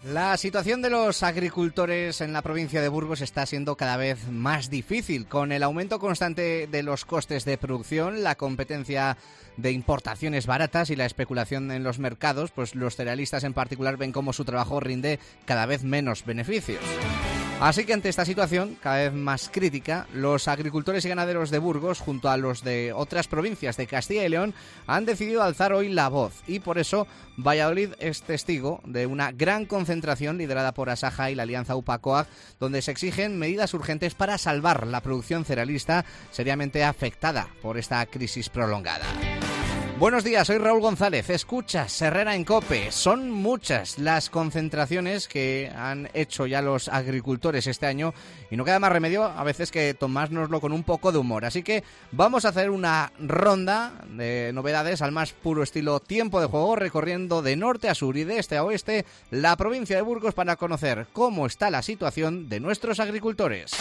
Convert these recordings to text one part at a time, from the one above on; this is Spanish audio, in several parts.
La situación de los agricultores en la provincia de Burgos está siendo cada vez más difícil, con el aumento constante de los costes de producción, la competencia de importaciones baratas y la especulación en los mercados, pues los cerealistas en particular ven cómo su trabajo rinde cada vez menos beneficios. Así que ante esta situación cada vez más crítica, los agricultores y ganaderos de Burgos, junto a los de otras provincias de Castilla y León, han decidido alzar hoy la voz y por eso Valladolid es testigo de una gran concentración liderada por Asaja y la Alianza UPA-COAG, donde se exigen medidas urgentes para salvar la producción cerealista seriamente afectada por esta crisis prolongada. Buenos días, soy Raúl González. Escuchas Herrera en COPE. Son muchas las concentraciones que han hecho ya los agricultores este año y no queda más remedio a veces que tomárnoslo con un poco de humor. Así que vamos a hacer una ronda de novedades al más puro estilo tiempo de juego, recorriendo de norte a sur y de este a oeste la provincia de Burgos para conocer cómo está la situación de nuestros agricultores.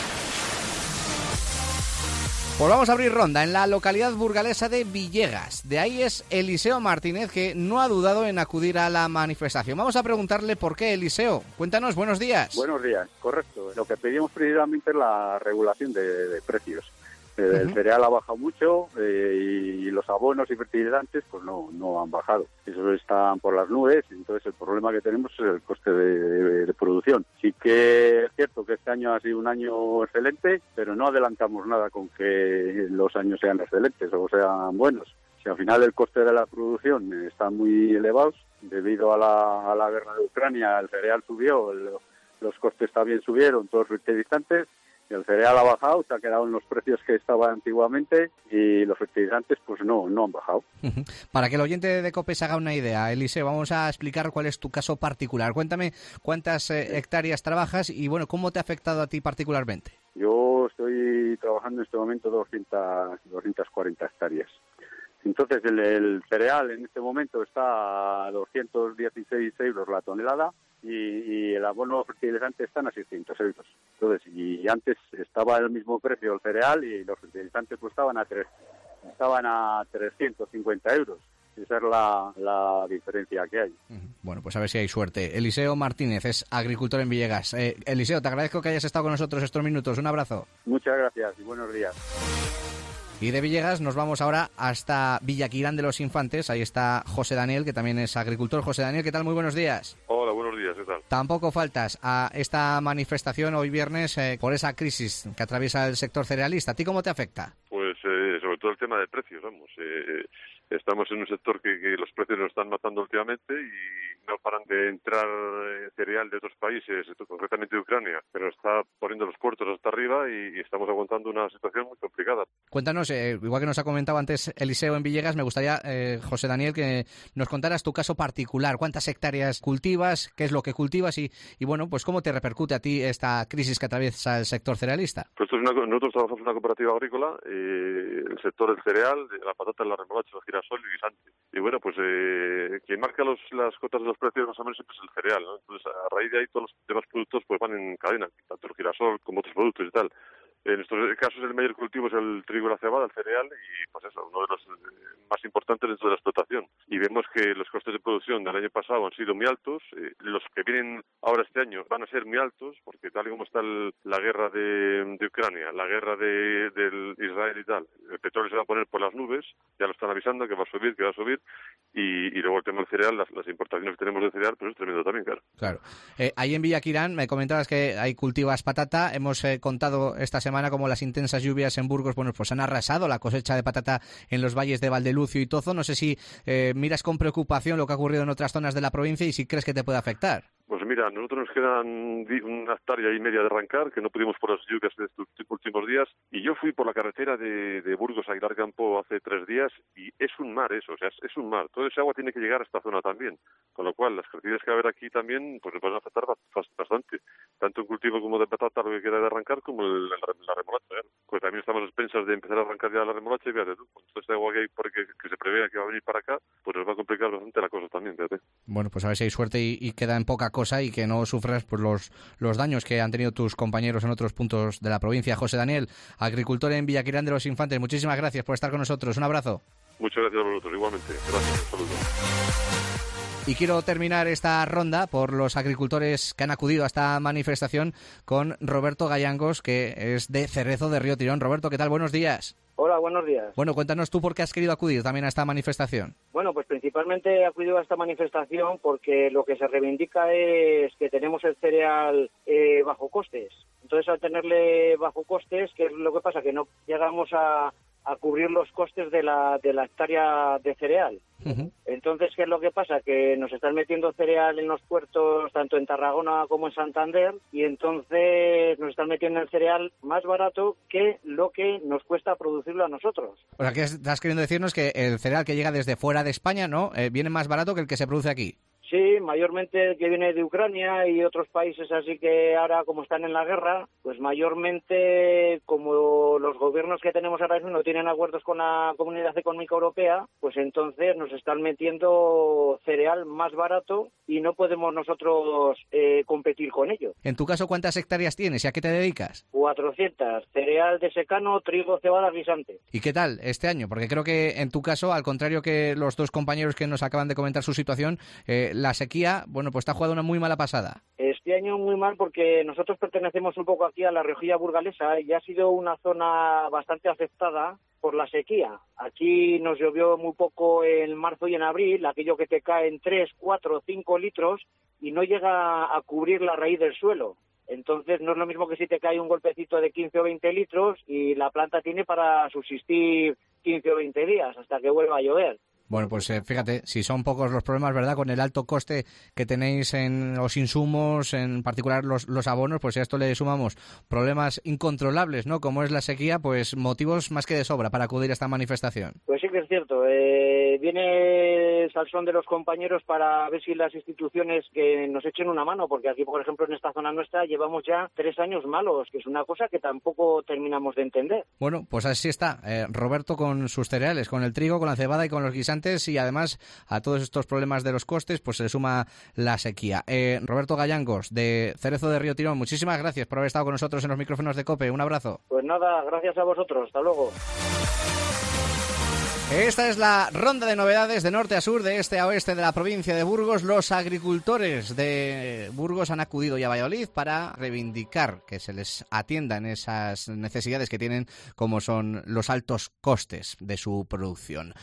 Pues vamos a abrir ronda en la localidad burgalesa de Villegas. De ahí es Eliseo Martínez, que no ha dudado en acudir a la manifestación. Vamos a preguntarle por qué, Eliseo. Cuéntanos, buenos días. Buenos días, correcto. Lo que pedimos precisamente es la regulación de precios. El cereal ha bajado mucho y los abonos y fertilizantes pues no han bajado. Esos están por las nubes, entonces el problema que tenemos es el coste de producción. Sí que es cierto que este año ha sido un año excelente, pero no adelantamos nada con que los años sean excelentes o sean buenos. Si al final el coste de la producción está muy elevado, debido a la guerra de Ucrania, el cereal subió, los costes también subieron, todos los fertilizantes. El cereal ha bajado, se ha quedado en los precios que estaba antiguamente y los fertilizantes pues no han bajado. Para que el oyente de COPE se haga una idea, Eliseo, vamos a explicar cuál es tu caso particular. Cuéntame cuántas hectáreas trabajas y bueno, cómo te ha afectado a ti particularmente. Yo estoy trabajando en este momento 240 hectáreas. Entonces el cereal en este momento está a 216 euros la tonelada. Y el abono fertilizante están a 600 euros. Entonces, y antes estaba el mismo precio el cereal y los fertilizantes pues estaban a 350 euros. Esa es la diferencia que hay. Bueno, pues a ver si hay suerte. Eliseo Martínez es agricultor en Villegas. Eliseo, te agradezco que hayas estado con nosotros estos minutos. Un abrazo. Muchas gracias y buenos días. Y de Villegas nos vamos ahora hasta Villaquirán de los Infantes. Ahí está José Daniel, que también es agricultor. José Daniel, ¿qué tal? Muy buenos días. Hola, buenos días, ¿qué tal? Tampoco faltas a esta manifestación hoy viernes por esa crisis que atraviesa el sector cerealista. ¿A ti cómo te afecta? Pues sobre todo el tema de precios, vamos. Estamos en un sector que los precios nos están matando últimamente y no paran de entrar cereal de otros países, concretamente de Ucrania, pero está poniendo los puertos hasta arriba y estamos aguantando una situación muy complicada. Cuéntanos, igual que nos ha comentado antes Eliseo en Villegas, me gustaría, José Daniel, que nos contaras tu caso particular. ¿Cuántas hectáreas cultivas? ¿Qué es lo que cultivas? Y bueno, pues ¿cómo te repercute a ti esta crisis que atraviesa el sector cerealista? Pues nosotros trabajamos en una cooperativa agrícola, el sector del cereal, de la patata, la remolacha, el girasol y el guisante. Y bueno, pues quien marca las cotas de los precios más o menos siempre es el cereal, ¿no? Entonces, a raíz de ahí todos los demás productos pues van en cadena, tanto el girasol como otros productos y tal. En estos casos el mayor cultivo es el trigo y la cebada, el cereal, y pues eso, uno de los más importantes dentro de la explotación. Y vemos que los costes de producción del año pasado han sido muy altos, los que vienen ahora este año van a ser muy altos, porque tal y como está la guerra de Ucrania, la guerra del Israel y tal, el petróleo se va a poner por las nubes, ya lo están avisando que va a subir, y luego el tema del cereal, las importaciones que tenemos de cereal, pues es tremendo también, claro. Claro. Ahí en Villaquirán me comentabas que hay cultivas patata, hemos contado esta semana como las intensas lluvias en Burgos, bueno, pues han arrasado la cosecha de patata en los valles de Valdelucio y Tozo. No sé si miras con preocupación lo que ha ocurrido en otras zonas de la provincia y si crees que te puede afectar. Pues mira, a nosotros nos quedan una hectárea y media de arrancar, que no pudimos por las lluvias de estos últimos días, y yo fui por la carretera de Burgos a Aguilar Campo hace 3 días, y es un mar eso, o sea, es un mar. Todo ese agua tiene que llegar a esta zona también, con lo cual las crecidas que va a haber aquí también pues nos van a afectar bastante, tanto un cultivo como de patata, lo que queda de arrancar, como la remolacha, ¿eh? Pues también estamos a expensas de empezar a arrancar ya la remolacha, y fíjate tú, con todo este agua que hay que se prevé que va a venir para acá, pues nos va a complicar bastante la cosa también, fíjate. Bueno, pues a ver si hay suerte y queda en poca cosa y que no sufras pues los daños que han tenido tus compañeros en otros puntos de la provincia. José Daniel, agricultor en Villaquirán de los Infantes, muchísimas gracias por estar con nosotros. Un abrazo. Muchas gracias a vosotros, igualmente. Gracias, un saludo. Y quiero terminar esta ronda por los agricultores que han acudido a esta manifestación con Roberto Gallangos, que es de Cerezo de Río Tirón. Roberto, ¿qué tal? Buenos días. Hola, buenos días. Bueno, cuéntanos tú por qué has querido acudir también a esta manifestación. Bueno, pues principalmente he acudido a esta manifestación porque lo que se reivindica es que tenemos el cereal bajo costes. Entonces, al tenerle bajo costes, ¿qué es lo que pasa? Que no llegamos a cubrir los costes de la hectárea de cereal. Uh-huh. Entonces, ¿qué es lo que pasa? Que nos están metiendo cereal en los puertos, tanto en Tarragona como en Santander, y entonces nos están metiendo el cereal más barato que lo que nos cuesta producirlo a nosotros. O sea, ¿qué estás queriendo decirnos? Que el cereal que llega desde fuera de España, ¿no? Viene más barato que el que se produce aquí. Sí, mayormente el que viene de Ucrania y otros países así que ahora, como están en la guerra, pues mayormente, como los gobiernos que tenemos ahora mismo no tienen acuerdos con la Comunidad Económica Europea, pues entonces nos están metiendo cereal más barato y no podemos nosotros competir con ello. En tu caso, ¿cuántas hectáreas tienes y a qué te dedicas? 400, cereal de secano, trigo, cebada, guisante. ¿Y qué tal este año? Porque creo que en tu caso, al contrario que los dos compañeros que nos acaban de comentar su situación, la sequía, bueno, pues te ha jugado una muy mala pasada. Este año muy mal porque nosotros pertenecemos un poco aquí a la Rioja burgalesa y ha sido una zona bastante afectada por la sequía. Aquí nos llovió muy poco en marzo y en abril, aquello que te cae en 3, 4, 5 litros y no llega a cubrir la raíz del suelo. Entonces no es lo mismo que si te cae un golpecito de 15 o 20 litros y la planta tiene para subsistir 15 o 20 días hasta que vuelva a llover. Bueno, pues fíjate, si son pocos los problemas, ¿verdad? Con el alto coste que tenéis en los insumos, en particular los abonos, pues si a esto le sumamos problemas incontrolables, ¿no? Como es la sequía, pues motivos más que de sobra para acudir a esta manifestación. Pues sí que es cierto. Viene el salsón de los compañeros para ver si las instituciones que nos echen una mano, porque aquí, por ejemplo, en esta zona nuestra llevamos ya 3 años malos, que es una cosa que tampoco terminamos de entender. Bueno, pues así está. Roberto con sus cereales, con el trigo, con la cebada y con los guisantes, y además a todos estos problemas de los costes pues se le suma la sequía. Roberto Gallangos de Cerezo de Río Tirón, muchísimas gracias por haber estado con nosotros en los micrófonos de COPE. Un abrazo. Pues nada, gracias a vosotros. Hasta luego. Esta es la ronda de novedades de norte a sur, de este a oeste de la provincia de Burgos. Los agricultores de Burgos han acudido ya a Valladolid para reivindicar que se les atiendan esas necesidades que tienen, como son los altos costes de su producción.